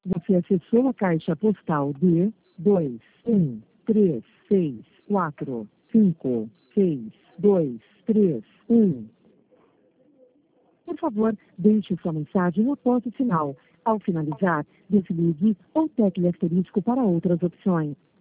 Você acessou a caixa postal de 21364562331. Por favor, deixe sua mensagem após o sinal. Ao finalizar, desligue ou tecle asterisco para outras opções.